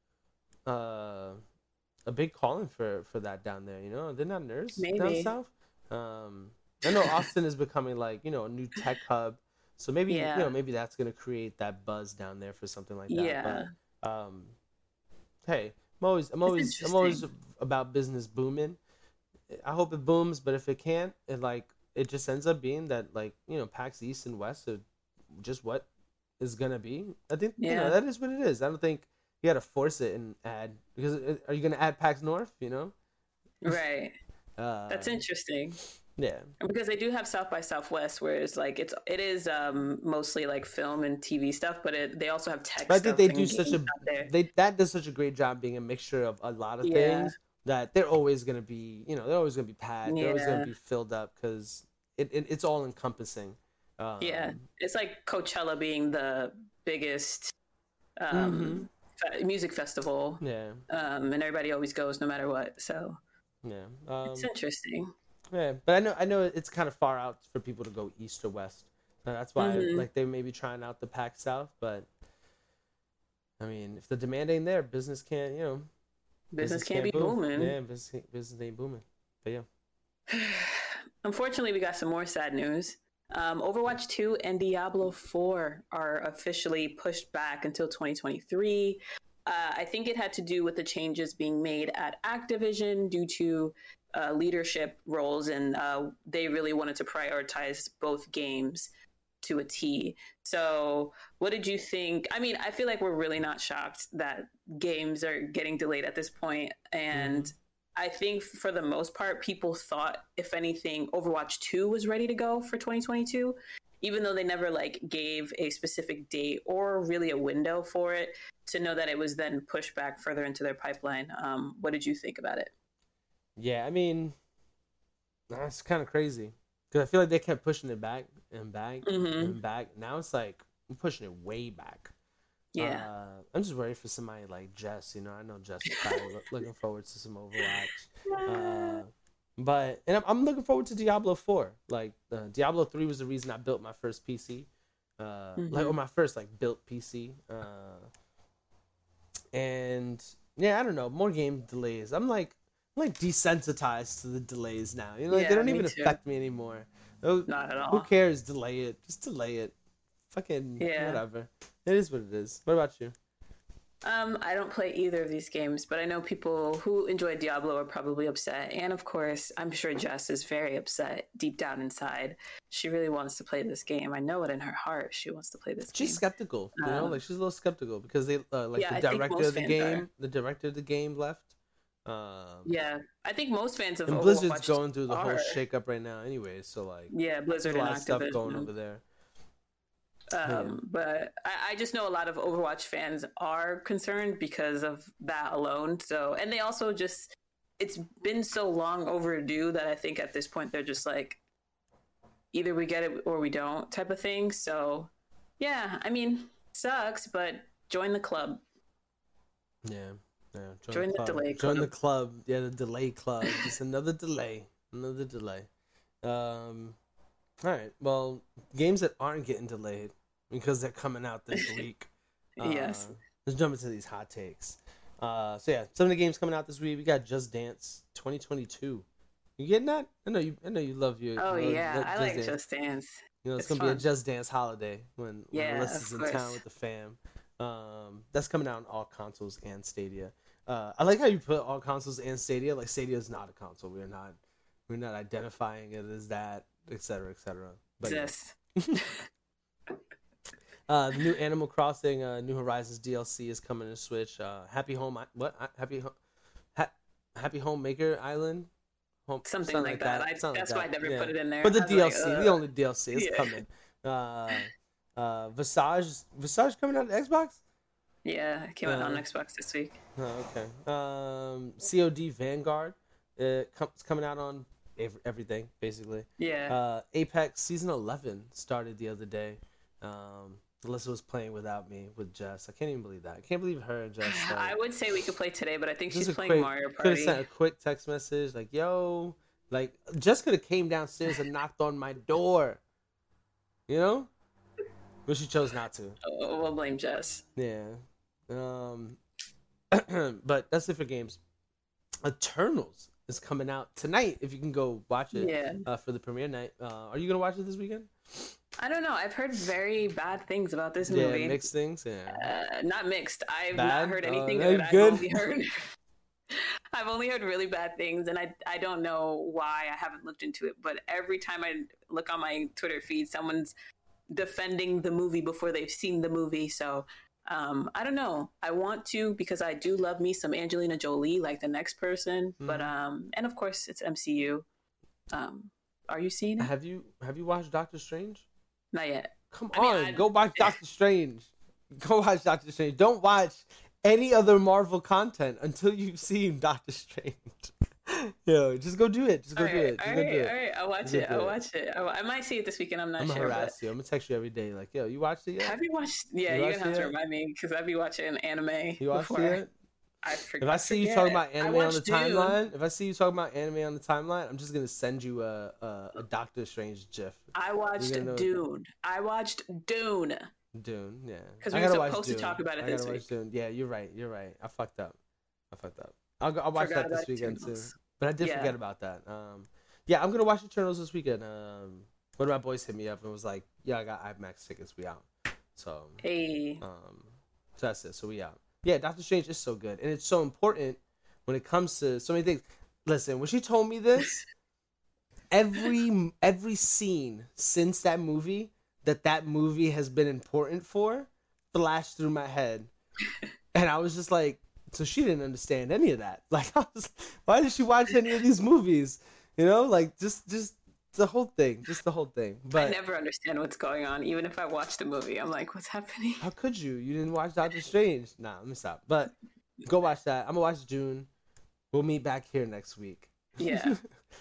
uh, a big calling for for that down there. You know, they're not nerds down Maybe. south. Um, I know Austin is becoming like, you know, a new tech hub. So maybe, Yeah. you know, maybe that's going to create that buzz down there for something like that. Yeah. But, um, hey, I'm always, I'm always, I'm always about business booming. I hope it booms, but if it can't, it like, it just ends up being that, like, you know, PAX East and West are just what is going to be. I think, you Yeah. know, that is what it is. I don't think you got to force it and add, because it- are you going to add PAX North, you know? Right. Uh, That's interesting. Yeah. Because they do have South by Southwest, where it's like it's it is um, mostly like film and T V stuff, but it, they also have tech. But I think stuff they and do such a games out there. they that does such a great job being a mixture of a lot of Yeah. things that they're always gonna be, you know, they're always gonna be packed. They're always Yeah. gonna be filled up because it, it it's all encompassing. Um, Yeah, it's like Coachella being the biggest Mm-hmm. um, fe- music festival, Yeah. um, and everybody always goes no matter what. So Yeah. Um, it's interesting. yeah. But I know I know it's kind of far out for people to go east or west. So that's why Mhm. like they may be trying out the PAX South, but I mean, if the demand ain't there, business can't, you know, Business can't be boom. booming. Yeah, business business ain't booming. But yeah. Unfortunately, we got some more sad news. Um, Overwatch two and Diablo four are officially pushed back until twenty twenty-three. Uh, I think it had to do with the changes being made at Activision due to uh, leadership roles, and uh, they really wanted to prioritize both games to a T. So, what did you think? I mean, I feel like we're really not shocked that games are getting delayed at this point, and Mhm. I think for the most part, people thought, if anything, Overwatch two was ready to go for twenty twenty-two, even though they never like gave a specific date or really a window for it, to know that it was then pushed back further into their pipeline. Um, what did you think about it? Yeah, I mean, that's kind of crazy because I feel like they kept pushing it back and back Mhm. and back. Now it's like I'm pushing it way back. Yeah. Uh, I'm just worried for somebody like Jess. You know, I know Jess is probably loo- looking forward to some Overwatch. Uh, but and I'm, I'm looking forward to Diablo four. Like uh, Diablo three was the reason I built my first P C, uh, like Mhm. or my first like built P C. Uh, and yeah, I don't know, more game delays. I'm like I'm like desensitized to the delays now. You know, like they Yeah, don't me even too. affect me anymore. Oh, Not at who all. cares? Delay it. Just delay it. Fucking Yeah. whatever. It is what it is. What about you? Um, I don't play either of these games, but I know people who enjoy Diablo are probably upset. And of course, I'm sure Jess is very upset deep down inside. She really wants to play this game. I know it in her heart. She wants to play this She's game. skeptical, you know, Um, like she's a little skeptical because they uh, like yeah, the I think director most of the fans game, are. the director of the game left. Um, Yeah, I think most fans of and Overwatch Blizzard's going through the whole are. shakeup right now, anyway. So like, Yeah, there's Blizzard a and lot of stuff going Activision. over there. Um, but I, I just know a lot of Overwatch fans are concerned because of that alone. So, and they also just, it's been so long overdue that I think at this point they're just like, either we get it or we don't type of thing. So, yeah, I mean, sucks, but join the club. Yeah, yeah. Join, Join the, the club. delay Join the club. club. Yeah, the delay club. Just another delay. Another delay. Um, all right. Well, games that aren't getting delayed because they're coming out this week. Yes. Uh, let's jump into these hot takes. Uh, so yeah, some of the games coming out this week. We got Just Dance twenty twenty-two. You getting that? I know you. I know you love your. Oh, you love- yeah, love I like Just Dance. You know, it's, It's gonna be a fun. Just Dance holiday when, when Yeah, Melissa's of in town course. with the fam. Um, that's coming out on all consoles and Stadia. Uh, I like how you put all consoles and Stadia. Like Stadia is not a console. We're not. We're not identifying it as that, et cetera, et cetera. But yeah. Exist. Uh, the new Animal Crossing, uh, New Horizons D L C is coming to Switch. Uh, Happy Home, what? Happy, Ho- ha- Happy Homemaker Island, Home, Something like that. I, something that's like why I that. never Yeah. put it in there. But the I was like, D L C, ugh. the only D L C is Yeah. coming. Uh, uh, Visage, Visage coming out on Xbox. Yeah, it came out on Uh, Xbox this week. Oh, okay. Um, C O D Vanguard. It com- it's coming out on ev- everything basically. Yeah. Uh, Apex season eleven started the other day. Um, Alyssa was playing without me with Jess. I can't even believe that. I can't believe her and Jess. Like, I would say we could play today, but I think just she's a playing quick, Mario could have Party. sent a quick text message like, "Yo," like Jess could have came downstairs and knocked on my door. You know, but she chose not to. Oh, we'll blame Jess. Yeah. Um, but that's it for games. Eternals is coming out tonight. If you can go watch it, Yeah. uh, for the premiere night. Uh, are you gonna watch it this weekend? I don't know. I've heard very bad things about this Yeah, movie. mixed things. Yeah, Uh, not mixed. I've Bad? not heard Oh, anything that's good. I've good. only heard. I've only heard really bad things, and I I don't know why. I haven't looked into it, but every time I look on my Twitter feed, someone's defending the movie before they've seen the movie. So um, I don't know. I want to because I do love me some Angelina Jolie, like the next person. Mm-hmm. But um, and of course it's M C U. Um, are you seeing it? have you have you watched Doctor Strange? Not yet. Come I mean, on, I- go watch Doctor Strange. Go watch Doctor Strange. Don't watch any other Marvel content until you've seen Doctor Strange. Yo, just go do it. Just go All do right, it. Just all go right, do it. all right. I'll watch Just it. do I'll it. watch it. I, I might see it this weekend. I'm not I'm gonna sure. But harass you. I'm gonna text you every day. Like, yo, you watched it yet? have you watched? Yeah, You you're watched gonna have it to yet? remind me because I'd be watching anime. You watched it before yet? I forget. If I see you forget. talking about I anime on the watched Dune. timeline, if I see you talking about anime on the timeline, I'm just gonna send you a a, a Doctor Strange gif. I watched gonna know- Dune. I watched Dune. Dune, yeah. 'Cause I we were gotta watch supposed to Dune. talk about it I this gotta watch week. Dune. Yeah, you're right. You're right. I fucked up. I fucked up. I'll go, I'll watch Forgot that this about weekend too. Eternals. But I did Yeah. forget about that. Um, yeah, I'm gonna watch Eternals this weekend. Um, one of my boys hit me up and was like, "Yeah, I got IMAX tickets. We out." So, Hey, um, so that's it. So we out. Yeah, Doctor Strange is so good, and it's so important when it comes to so many things. Listen, when she told me this, every every scene since that movie that that movie has been important for flashed through my head, and I was just like, so she didn't understand any of that. Like, I was, why did she watch any of these movies? You know, like just just the whole thing, just the whole thing. But I never understand what's going on. Even if I watch the movie, I'm like, what's happening? how could you? You didn't watch Doctor Strange? Nah, let me stop. But go watch that. I'm gonna watch June. We'll meet back here next week. Yeah.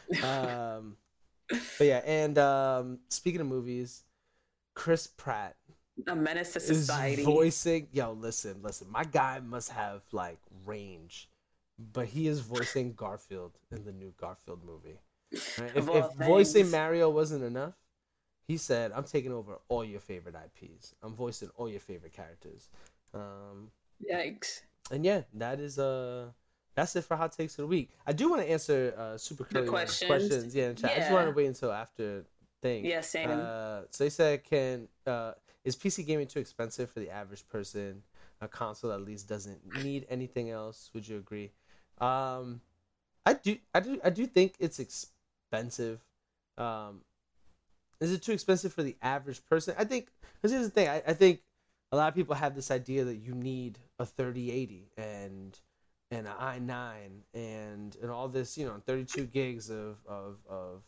um, but yeah, and um, speaking of movies, Chris Pratt A menace to is society. voicing. Yo, listen, listen. My guy must have like range, but he is voicing Garfield in the new Garfield movie. Right? If, Of all if voicing things. Mario wasn't enough, he said, "I'm taking over all your favorite I Ps. I'm voicing all your favorite characters." Um, Yikes. and yeah, that is uh that's it for hot takes of the week. I do want to answer uh super curly questions? questions. Yeah, in chat. I just Yeah. wanted to wait until after thing. Yeah, same. Uh, so they said, "Can uh is P C gaming too expensive for the average person? A console at least doesn't need anything else. Would you agree?" Um, I do, I do, I do think it's expensive. Um, is it too expensive for the average person? I think because here's the thing. I, I think a lot of people have this idea that you need a thirty eighty and and an i nine and and all this, you know, thirty-two gigs of of of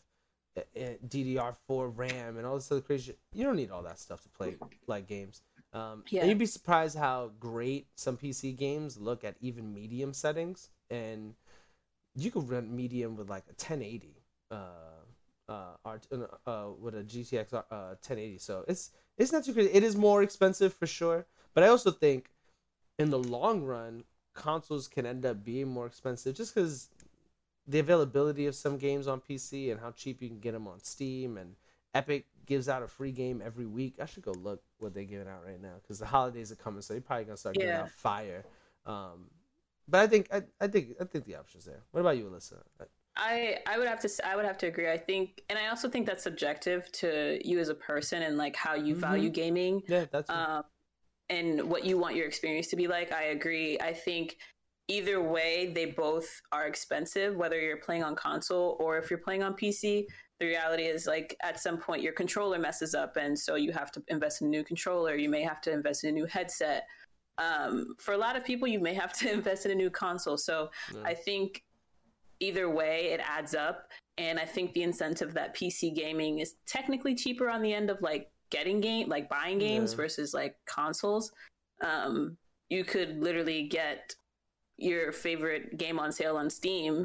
D D R four RAM and all this other crazy shit. You don't need all that stuff to play like games. Um, Yeah. And you'd be surprised how great some P C games look at even medium settings, and you could run medium with like a ten eighty, uh, uh, art, uh, with a G T X uh ten eighty. So it's it's not too crazy. It is more expensive for sure, but I also think in the long run, consoles can end up being more expensive just because the availability of some games on P C and how cheap you can get them on Steam, and Epic gives out a free game every week. I should go look what they're giving out right now because the holidays are coming, so they're probably gonna start giving Yeah. out fire. Um, but I think I, I think I think the option's there. What about you, Alyssa? I I would have to s- I would have to agree. I think, and I also think that's subjective to you as a person and like how you Mhm. value gaming. Yeah, that's Um, and what you want your experience to be like. I agree. I think either way, they both are expensive, whether you're playing on console or if you're playing on P C. The reality is, like, at some point, your controller messes up, and so you have to invest in a new controller. You may have to invest in a new headset. Um, for a lot of people, you may have to invest in a new console. So Yeah. I think either way, it adds up. And I think the incentive that P C gaming is technically cheaper on the end of like getting game, like buying games Yeah. versus like consoles. Um, you could literally get your favorite game on sale on Steam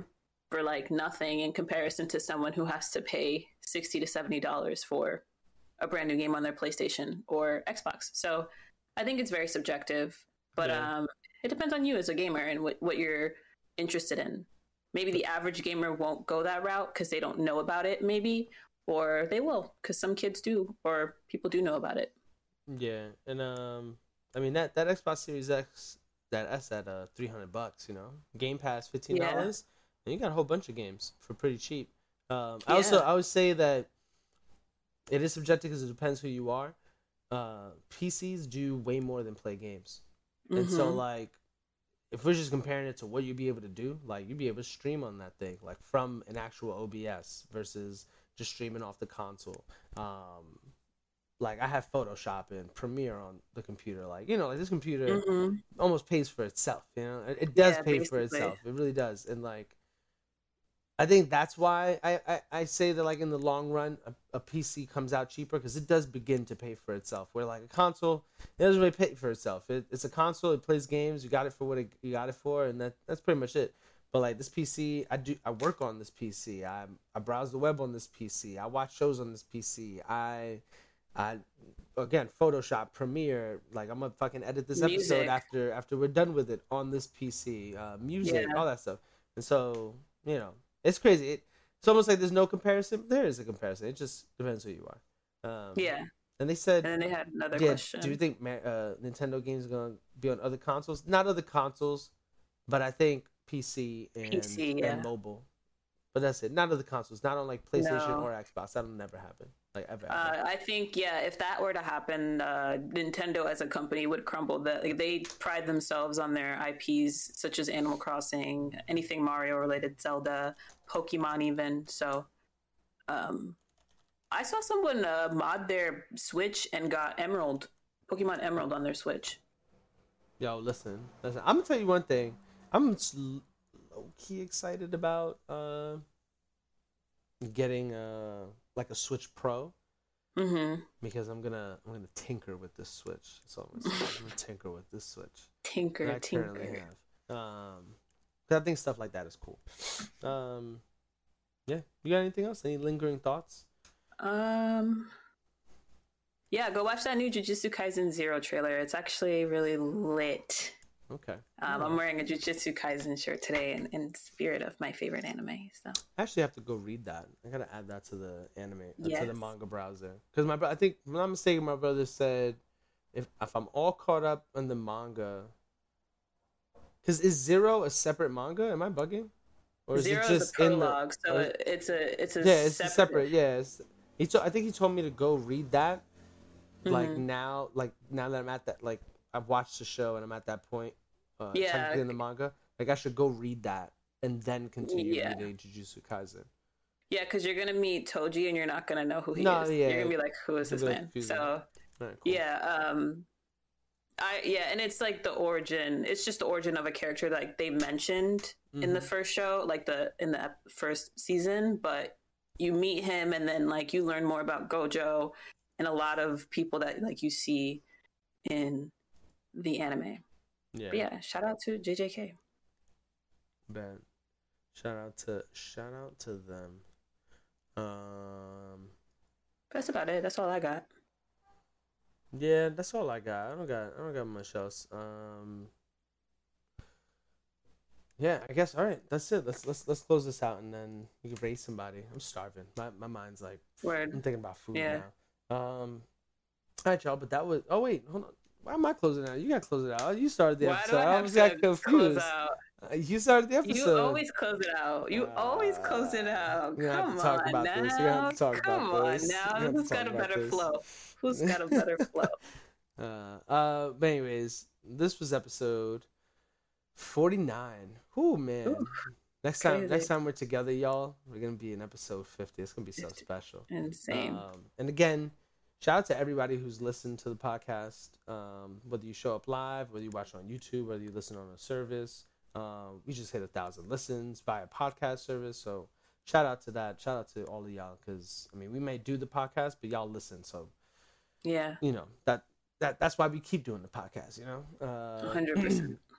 for like nothing in comparison to someone who has to pay sixty to seventy dollars for a brand new game on their PlayStation or Xbox. So I think it's very subjective, but yeah. um, it depends on you as a gamer and what, what you're interested in. Maybe the average gamer won't go that route because they don't know about it, maybe, or they will because some kids do, or people do know about it. Yeah, and um, I mean that that Xbox Series X, that S at uh three hundred bucks, you know, Game Pass fifteen dollars, yeah. and you got a whole bunch of games for pretty cheap. Um, I yeah. also I would say that it is subjective because it depends who you are. Uh, P Cs do way more than play games, mm-hmm. and so like. If we're just comparing it to what you'd be able to do, like you'd be able to stream on that thing, like from an actual O B S versus just streaming off the console. Um, like I have Photoshop and Premiere on the computer. Like, you know, like this computer mm-hmm. almost pays for itself, you know, it, it does yeah, pay basically. for itself. It really does. And like, I think that's why I, I, I say that like in the long run, a, a P C comes out cheaper because it does begin to pay for itself. Where like a console, it doesn't really pay for itself. It, it's a console, it plays games, you got it for what it, you got it for, and that that's pretty much it. But like this P C, I do I work on this P C. I I browse the web on this P C. I watch shows on this P C. I I again Photoshop, Premiere. Like I'm gonna fucking edit this music. episode after after we're done with it on this P C. Uh, music, yeah. all that stuff. And so you know. It's crazy. It, it's almost like there's no comparison. There is a comparison. It just depends who you are. Um, yeah. And they said. And then they had another yeah, question. Do you think uh, Nintendo games are going to be on other consoles? Not other consoles, but I think P C and, P C, yeah. and mobile. But that's it. Not other consoles. Not on like PlayStation no. or Xbox. That'll never happen. Like ever. ever. Uh, I think yeah. If that were to happen, uh, Nintendo as a company would crumble. The, like, they pride themselves on their I Ps such as Animal Crossing, anything Mario related, Zelda, Pokemon, even. So, um, I saw someone uh, mod their Switch and got Emerald, Pokemon Emerald on their Switch. Yo, listen, listen. I'm gonna tell you one thing. I'm low key excited about uh, getting uh. like a Switch Pro, mm-hmm. because I'm gonna I'm gonna tinker with this Switch. So I'm gonna, I'm gonna tinker with this Switch. Tinker, that I tinker. currently have. Um, I think stuff like that is cool. Um, yeah. You got anything else? Any lingering thoughts? Um, yeah. Go watch that new Jujutsu Kaisen Zero trailer. It's actually really lit. Okay. Um, I'm wearing a Jujutsu Kaisen shirt today in, in spirit of my favorite anime. So I actually have to go read that. I gotta add that to the anime, yes. to the manga browser. Because my, I think, if I'm not mistaken, my brother said if if I'm all caught up on the manga, because is Zero a separate manga? Am I bugging? Or is Zero it just is a prologue, in the, so or, it's a it's a yeah, it's separate. separate. Yeah, it's, he told, I think he told me to go read that. Mm-hmm. Like now, like now that I'm at that, like I've watched the show and I'm at that point. Uh, yeah. In the manga, like I should go read that and then continue yeah. reading Jujutsu Kaisen. Yeah, because you're gonna meet Toji and you're not gonna know who he no, is. Yeah, you're gonna be like, "Who is this man?" Confusing. So, right, cool. yeah, um, I yeah, and it's like the origin. It's just the origin of a character like they mentioned mm-hmm. in the first show, like the in the first season. But you meet him, and then like you learn more about Gojo and a lot of people that like you see in the anime. Yeah. But yeah, shout out to J J K. Bad. Shout out to shout out to them. Um That's about it. That's all I got. Yeah, that's all I got. I don't got I don't got much else. Um Yeah, I guess all right, that's it. Let's let's let's close this out and then we can raise somebody. I'm starving. My my mind's like Word. I'm thinking about food yeah. now. Um all right, y'all, but that was oh wait, hold on. Why am I closing it out? You gotta close it out. You started the Why episode. do I, have I was got confused. Uh, you started the episode. You always close it out. You uh, always close it out. Come on talk about now. This. Have to talk Come about on this. now. Who's got a better this. flow? Who's got a better flow? Uh, uh, but anyways, this was episode forty-nine. Ooh, man. Ooh, next time, crazy. next time we're together, y'all, we're gonna be in episode fifty. It's gonna be so special. Insane. Um, and again. Shout out to everybody who's listened to the podcast, um, whether you show up live, whether you watch on YouTube, whether you listen on a service. Um, we just hit a thousand listens via podcast service. So shout out to that. Shout out to all of y'all because, I mean, we may do the podcast, but y'all listen. So, yeah, you know, that, that that's why we keep doing the podcast, you know? Uh, one hundred percent.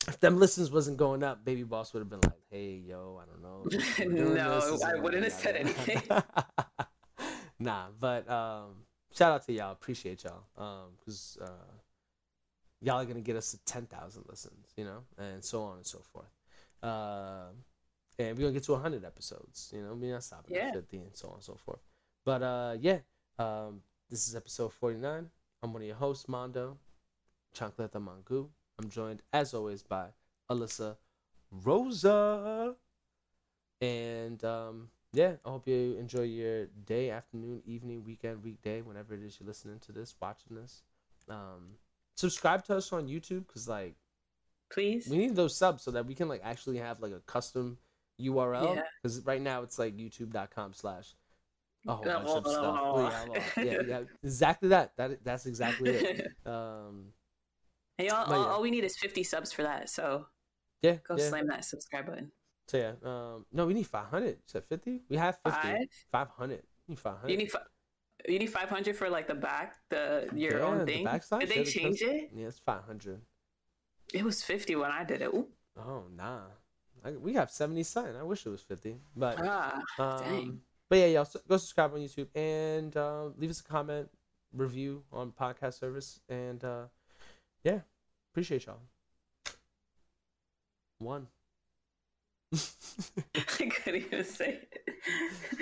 if them listens wasn't going up, Baby Boss would have been like, "Hey, yo, I don't know." No, I wouldn't have said anything. Nah, but um, shout out to y'all. Appreciate y'all. Um, because uh, y'all are gonna get us to ten thousand listens, you know, and so on and so forth. Uh, and we're gonna get to one hundred episodes. You know, we're not stopping Yeah. at fifty and so on and so forth. But uh, yeah, um, this is episode forty-nine. I'm one of your hosts, Mondo, Chancleta Mangu. I'm joined, as always, by Alyssa Rosa. And um, yeah, I hope you enjoy your day, afternoon, evening, weekend, weekday, whenever it is you're listening to this, watching this. Um, subscribe to us on YouTube, because, like, Please. we need those subs so that we can, like, actually have, like, a custom U R L. Because yeah. right now it's, like, youtube.com slash a whole bunch of stuff. Oh, yeah, yeah, yeah, yeah, exactly that. That That's exactly it. Um, hey, all, yeah. all, all we need is fifty subs for that, so yeah, go yeah. slam that subscribe button. So yeah, um, no, we need five hundred. You said fifty? We have fifty. Five? five hundred. We need five hundred. You need fi- you need five hundred for like the back, the your yeah, own thing. The backslash, Did they yeah, change the it? Yeah, it's five hundred. It was fifty when I did it. Ooh. Oh nah, I, we have seventy something. I wish it was fifty, but ah, um, dang. But yeah, y'all go subscribe on YouTube and uh, leave us a comment, review on podcast service, and uh, yeah, appreciate y'all. One. I couldn't even say it.